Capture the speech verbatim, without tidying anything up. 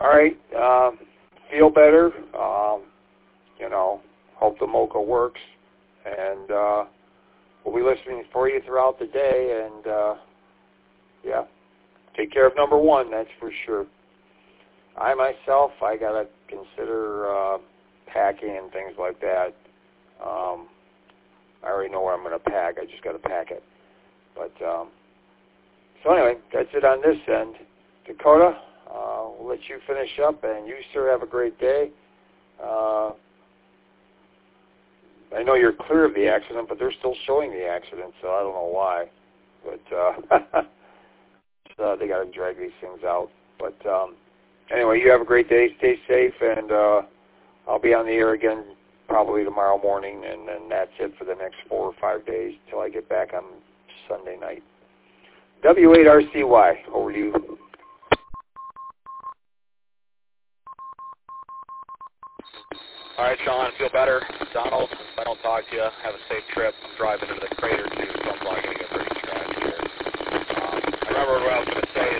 All right. Um, feel better. Um, you know, hope the mocha works. And uh, we'll be listening for you throughout the day. And, uh, yeah, take care of number one, that's for sure. I myself, I got to consider uh, packing and things like that. Um, I already know where I'm going to pack. I just got to pack it. But um, so anyway, that's it on this end. Dakota, uh, we'll let you finish up, and you, sir, have a great day. Uh, I know you're clear of the accident, but they're still showing the accident, so I don't know why. But uh, so they got to drag these things out. But um, anyway, you have a great day. Stay safe, and uh, I'll be on the air again probably tomorrow morning, and then that's it for the next four or five days till I get back on Sunday night. W eight R C Y, over to you. All right, Sean, feel better. Donald, if I don't talk to you, have a safe trip. I'm driving into the crater, too, so I'm probably going to get pretty scratched here. Um, I remember what I was going to say